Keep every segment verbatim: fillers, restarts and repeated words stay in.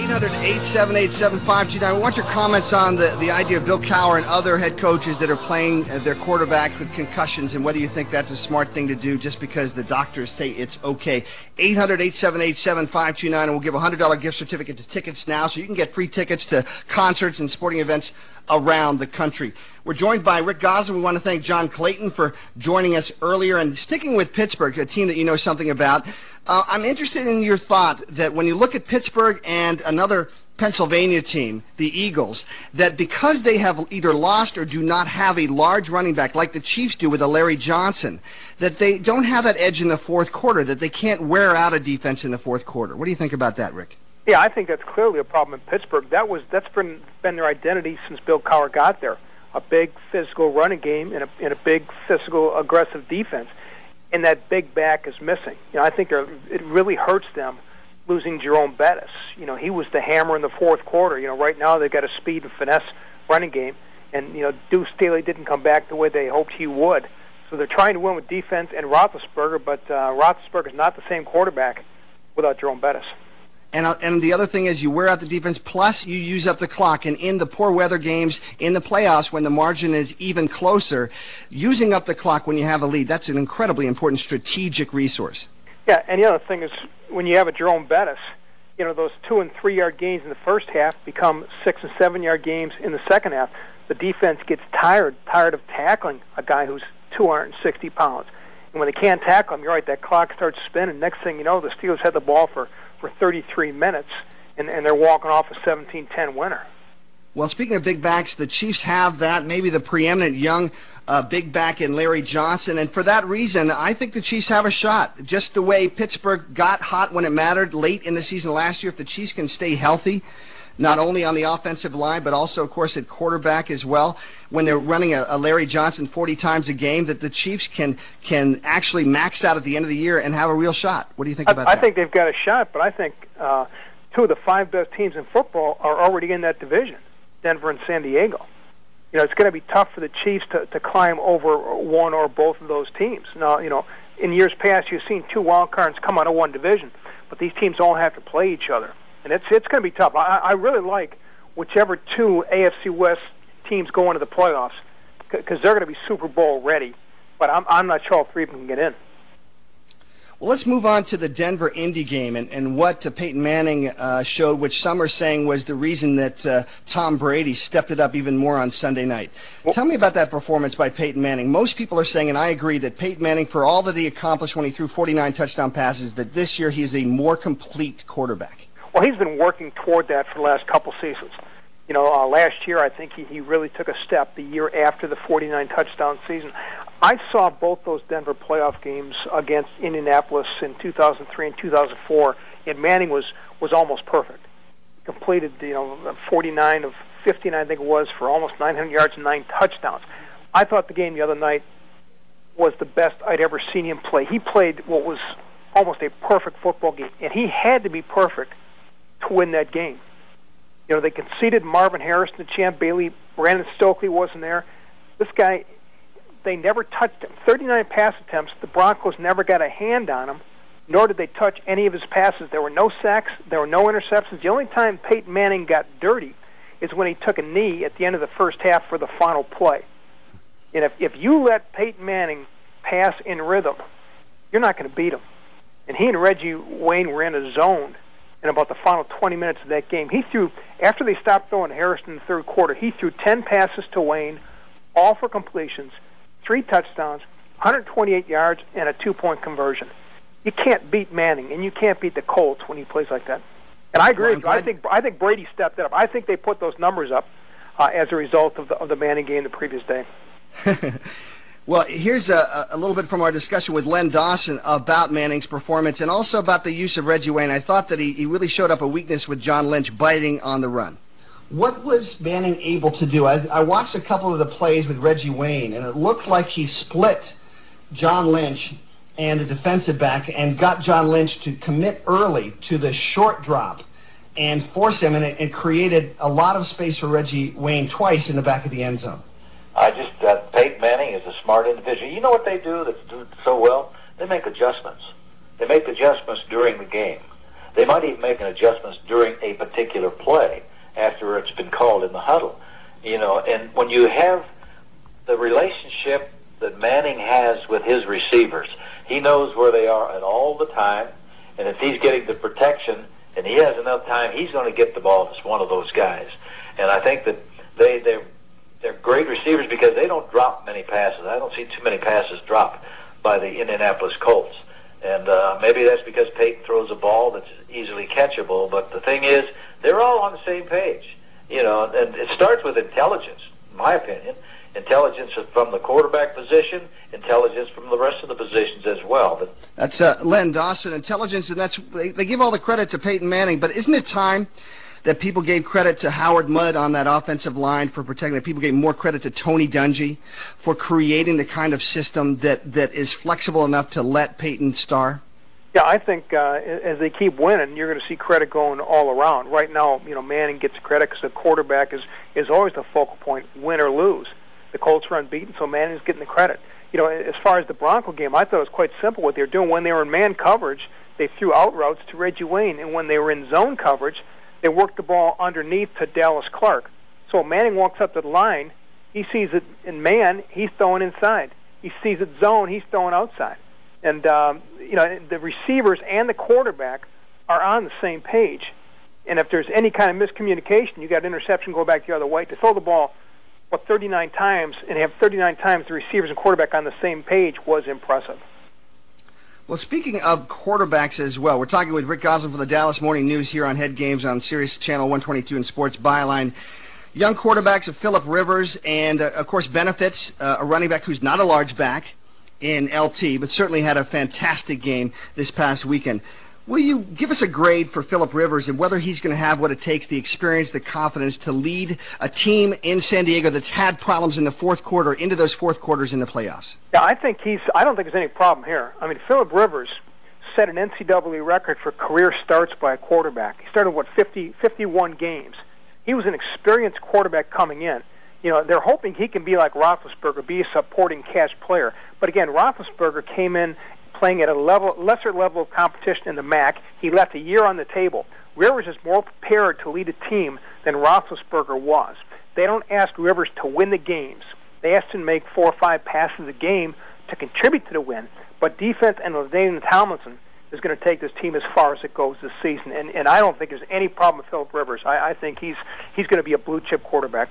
eight hundred, eight seven eight, seven five two nine. We want your comments on the, the idea of Bill Cowher and other head coaches that are playing uh, their quarterbacks with concussions, and whether you think that's a smart thing to do just because the doctors say it's okay. eight hundred, eight seven eight, seven five two nine, and we'll give a one hundred dollars gift certificate to Tickets Now, so you can get free tickets to concerts and sporting events around the country. We're joined by Rick Gosselin. We want to thank John Clayton for joining us earlier. And sticking with Pittsburgh, a team that you know something about, uh, I'm interested in your thought that when you look at Pittsburgh and another Pennsylvania team, the Eagles, that because they have either lost or do not have a large running back like the Chiefs do with a Larry Johnson, that they don't have that edge in the fourth quarter, that they can't wear out a defense in the fourth quarter. What do you think about that, Rick? Yeah, I think that's clearly a problem in Pittsburgh. That was that's been been their identity since Bill Cowher got there. A big physical running game and a, and a big physical aggressive defense, and that big back is missing. You know, I think it really hurts them losing Jerome Bettis. You know, he was the hammer in the fourth quarter. You know, right now they've got a speed and finesse running game, and you know Deuce Staley didn't come back the way they hoped he would. So they're trying to win with defense and Roethlisberger, but uh, Roethlisberger is not the same quarterback without Jerome Bettis. And, uh, and the other thing is you wear out the defense, plus you use up the clock. And in the poor weather games, in the playoffs, when the margin is even closer, using up the clock when you have a lead, that's an incredibly important strategic resource. Yeah, and the other thing is when you have a Jerome Bettis, you know, those two- and three-yard gains in the first half become six- and seven-yard games in the second half. The defense gets tired, tired of tackling a guy who's two hundred sixty pounds. And when they can't tackle him, you're right, that clock starts spinning. Next thing you know, the Steelers had the ball for for thirty-three minutes, and, and they're walking off a seventeen ten winner. Well, speaking of big backs, the Chiefs have that, maybe the preeminent young uh, big back in Larry Johnson, and for that reason, I think the Chiefs have a shot. Just the way Pittsburgh got hot when it mattered late in the season last year, if the Chiefs can stay healthy, not only on the offensive line, but also, of course, at quarterback as well, when they're running a, a Larry Johnson forty times a game, that the Chiefs can can actually max out at the end of the year and have a real shot. What do you think about I, that? I think they've got a shot, but I think uh, two of the five best teams in football are already in that division, Denver and San Diego. You know, it's going to be tough for the Chiefs to, to climb over one or both of those teams. Now, you know, in years past, you've seen two wild cards come out of one division, but these teams all have to play each other. And it's it's going to be tough. I, I really like whichever two A F C West teams go into the playoffs because they're going to be Super Bowl ready. But I'm I'm not sure all three of them can get in. Well, let's move on to the Denver-Indy game and, and what uh, Peyton Manning uh, showed, which some are saying was the reason that uh, Tom Brady stepped it up even more on Sunday night. Well, tell me about that performance by Peyton Manning. Most people are saying, and I agree, that Peyton Manning, for all that he accomplished when he threw forty-nine touchdown passes, that this year he is a more complete quarterback. Well, he's been working toward that for the last couple seasons. You know, uh, last year I think he, he really took a step the year after the forty-nine touchdown season. I saw both those Denver playoff games against Indianapolis in two thousand three and two thousand four, and Manning was, was almost perfect. He completed, you know, forty-nine of fifty-nine, I think it was, for almost nine hundred yards and nine touchdowns. I thought the game the other night was the best I'd ever seen him play. He played what was almost a perfect football game, and he had to be perfect to win that game. You know, they conceded Marvin Harrison to Champ Bailey. Brandon Stokely wasn't there. This guy, they never touched him. thirty-nine pass attempts. The Broncos never got a hand on him, nor did they touch any of his passes. There were no sacks. There were no interceptions. The only time Peyton Manning got dirty is when he took a knee at the end of the first half for the final play. And if, if you let Peyton Manning pass in rhythm, you're not going to beat him. And he and Reggie Wayne were in a zone in about the final twenty minutes of that game. He threw, after they stopped throwing Harrison in the third quarter, he threw ten passes to Wayne, all for completions, three touchdowns, one hundred twenty-eight yards, and a two-point conversion. You can't beat Manning, and you can't beat the Colts when he plays like that. And I agree with you. I think, I think Brady stepped it up. I think they put those numbers up uh, as a result of the, of the Manning game the previous day. Well, here's a, a little bit from our discussion with Len Dawson about Manning's performance and also about the use of Reggie Wayne. I thought that he, he really showed up a weakness with John Lynch biting on the run. What was Manning able to do? I, I watched a couple of the plays with Reggie Wayne, and it looked like he split John Lynch and a defensive back and got John Lynch to commit early to the short drop and force him, and it, it created a lot of space for Reggie Wayne twice in the back of the end zone. I just, uh, Peyton Manning is a smart individual. You know what they do that do so well? They make adjustments. They make adjustments during the game. They might even make an adjustments during a particular play after it's been called in the huddle. You know, and when you have the relationship that Manning has with his receivers, he knows where they are at all the time, and if he's getting the protection and he has enough time, he's going to get the ball to one of those guys. And I think that they, they're, they're great receivers because they don't drop many passes. I don't see too many passes dropped by the Indianapolis Colts. And uh, maybe that's because Peyton throws a ball that's easily catchable, but the thing is, they're all on the same page. You know, and it starts with intelligence, in my opinion. Intelligence from the quarterback position, intelligence from the rest of the positions as well. But that's uh, Len Dawson, intelligence, and that's they, they give all the credit to Peyton Manning. But isn't it time that people gave credit to Howard Mudd on that offensive line for protecting it? People gave more credit to Tony Dungy for creating the kind of system that, that is flexible enough to let Peyton star? Yeah, I think uh, as they keep winning, you're going to see credit going all around. Right now, you know, Manning gets credit because the quarterback is, is always the focal point, win or lose. The Colts are unbeaten, so Manning's getting the credit. You know, as far as the Bronco game, I thought it was quite simple what they were doing. When they were in man coverage, they threw out routes to Reggie Wayne, and when they were in zone coverage, they worked the ball underneath to Dallas Clark. So Manning walks up to the line, he sees it in man, he's throwing inside. He sees it zone, he's throwing outside. And, um, you know, the receivers and the quarterback are on the same page. And if there's any kind of miscommunication, you got an interception go back the other way. To throw the ball, what, thirty-nine times and have thirty-nine times the receivers and quarterback on the same page was impressive. Well, speaking of quarterbacks as well, we're talking with Rick Gosselin from the Dallas Morning News here on Head Games on Sirius Channel one twenty-two and Sports Byline. Young quarterbacks of Phillip Rivers and, uh, of course, benefits uh, a running back who's not a large back in L T, but certainly had a fantastic game this past weekend. Will you give us a grade for Phillip Rivers and whether he's going to have what it takes, the experience, the confidence to lead a team in San Diego that's had problems in the fourth quarter into those fourth quarters in the playoffs? Yeah, I think he's. I don't think there's any problem here. I mean, Phillip Rivers set an N C double A record for career starts by a quarterback. He started, what, fifty, fifty-one games. He was an experienced quarterback coming in. You know, they're hoping he can be like Roethlisberger, be a supporting cast player. But again, Roethlisberger came in playing at a level, lesser level of competition in the M A C. He left a year on the table. Rivers is more prepared to lead a team than Roethlisberger was. They don't ask Rivers to win the games. They ask him to make four or five passes a game to contribute to the win. But defense and LaDainian Tomlinson is going to take this team as far as it goes this season. And, and I don't think there's any problem with Phillip Rivers. I, I think he's he's going to be a blue-chip quarterback.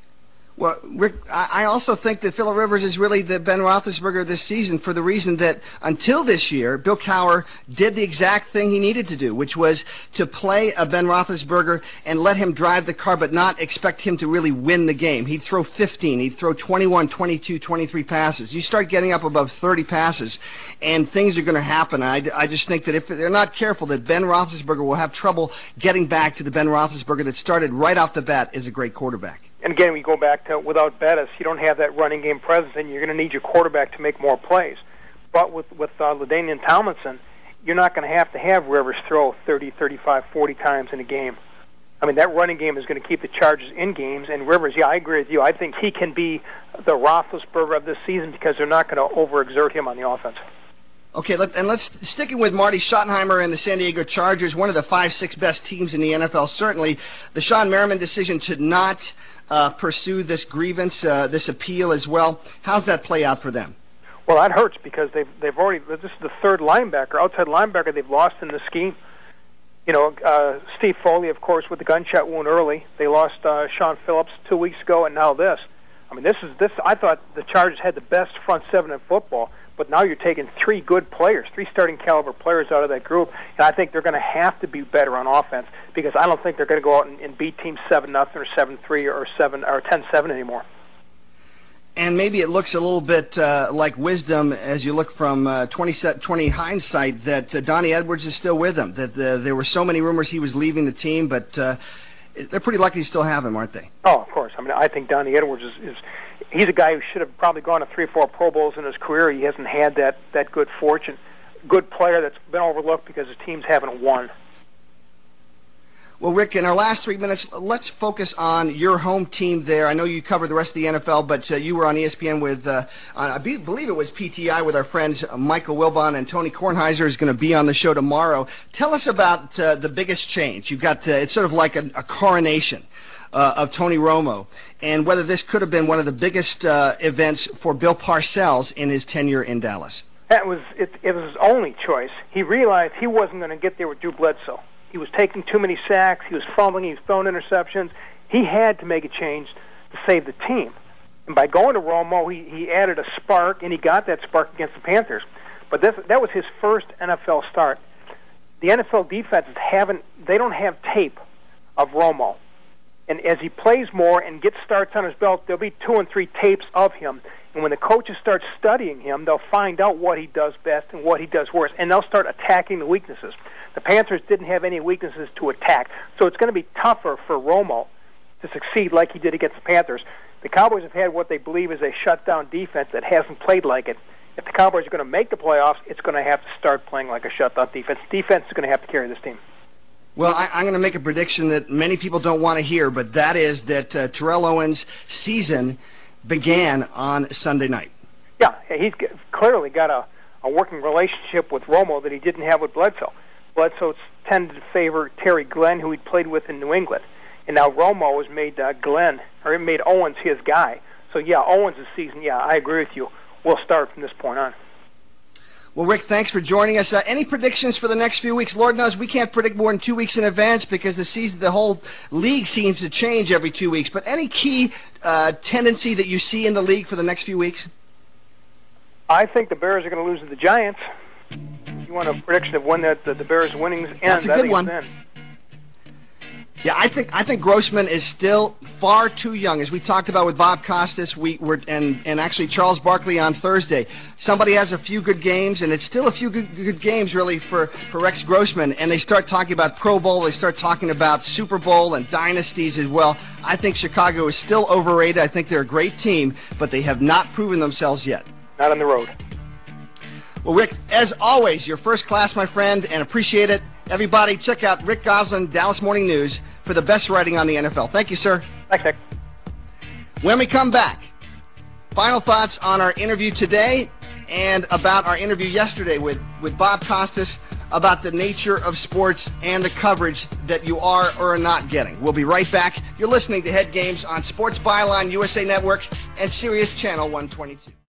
Well, Rick, I also think that Phillip Rivers is really the Ben Roethlisberger this season for the reason that until this year, Bill Cowher did the exact thing he needed to do, which was to play a Ben Roethlisberger and let him drive the car but not expect him to really win the game. He'd throw fifteen, he'd throw twenty-one, twenty-two, twenty-three passes. You start getting up above thirty passes, and things are going to happen. I, I just think that if they're not careful, that Ben Roethlisberger will have trouble getting back to the Ben Roethlisberger that started right off the bat as a great quarterback. And again, we go back to without Bettis, you don't have that running game presence, and you're going to need your quarterback to make more plays. But with with uh, LaDainian Tomlinson, you're not going to have to have Rivers throw thirty, thirty-five, forty times in a game. I mean, that running game is going to keep the Chargers in games. And Rivers, yeah, I agree with you. I think he can be the Roethlisberger of this season because they're not going to overexert him on the offense. Okay, let, and let's sticking with Marty Schottenheimer and the San Diego Chargers, one of the five, six best teams in the N F L. Certainly, the Sean Merriman decision to not uh, pursue this grievance, uh, this appeal as well. How's that play out for them? Well, that hurts because they've they've already. This is the third linebacker, outside linebacker they've lost in the scheme. You know, uh, Steve Foley, of course, with the gunshot wound early. They lost uh, Sean Phillips two weeks ago, and now this. I mean, this is this. I thought the Chargers had the best front seven in football. But now you're taking three good players, three starting caliber players out of that group, and I think they're going to have to be better on offense because I don't think they're going to go out and, and beat teams seven nothing or seven three or seven or ten seven anymore. And maybe it looks a little bit uh, like wisdom as you look from uh, twenty twenty hindsight that uh, Donnie Edwards is still with them. That uh, there were so many rumors he was leaving the team, but uh, they're pretty lucky to still have him, aren't they? Oh, of course. I mean, I think Donnie Edwards is. is He's a guy who should have probably gone to three or four Pro Bowls in his career. He hasn't had that, that good fortune. Good player that's been overlooked because his teams haven't won. Well, Rick, in our last three minutes, let's focus on your home team there. I know you cover the rest of the N F L, but uh, you were on E S P N with, uh, I be- believe it was P T I, with our friends uh, Michael Wilbon, and Tony Kornheiser is going to be on the show tomorrow. Tell us about uh, the biggest change. You've got, uh, it's sort of like a, a coronation uh, of Tony Romo, and whether this could have been one of the biggest uh, events for Bill Parcells in his tenure in Dallas. That was it, it was his only choice. He realized he wasn't going to get there with Drew Bledsoe. He was taking too many sacks. He was fumbling. He was throwing interceptions. He had to make a change to save the team. And by going to Romo, he, he added a spark, and he got that spark against the Panthers. But this, that was his first N F L start. The N F L defenses haven't, they don't have tape of Romo. And as he plays more and gets starts on his belt, there'll be two and three tapes of him. And when the coaches start studying him, they'll find out what he does best and what he does worst, and they'll start attacking the weaknesses. The Panthers didn't have any weaknesses to attack, so it's going to be tougher for Romo to succeed like he did against the Panthers. The Cowboys have had what they believe is a shutdown defense that hasn't played like it. If the Cowboys are going to make the playoffs, it's going to have to start playing like a shutdown defense. Defense is going to have to carry this team. Well, I, I'm going to make a prediction that many people don't want to hear, but that is that uh, Terrell Owens' season began on Sunday night. Yeah, he's clearly got a, a working relationship with Romo that he didn't have with Bledsoe. Bledsoe tended to favor Terry Glenn, who he'd played with in New England. And now Romo has made uh, Glenn, or made Owens his guy. So, yeah, Owens' season, yeah, I agree with you, will start from this point on. Well, Rick, thanks for joining us. Uh, any predictions for the next few weeks? Lord knows we can't predict more than two weeks in advance because the season, the whole league seems to change every two weeks. But any key uh, tendency that you see in the league for the next few weeks? I think the Bears are going to lose to the Giants. If you want a prediction of when that the, the Bears' winnings end, That's a good I think one. it's then. Yeah, I think I think Grossman is still far too young. As we talked about with Bob Costas, we were and and actually Charles Barkley on Thursday. Somebody has a few good games, and it's still a few good, good games really for, for Rex Grossman. And they start talking about Pro Bowl, they start talking about Super Bowl and dynasties as well. I think Chicago is still overrated. I think they're a great team, but they have not proven themselves yet. Not on the road. Well, Rick, as always, you're first class, my friend, and appreciate it. Everybody, check out Rick Gosselin, Dallas Morning News, for the best writing on the N F L. Thank you, sir. Thanks, Nick. When we come back, final thoughts on our interview today and about our interview yesterday with, with Bob Costas about the nature of sports and the coverage that you are or are not getting. We'll be right back. You're listening to Head Games on Sports Byline, U S A Network, and Sirius Channel one twenty-two.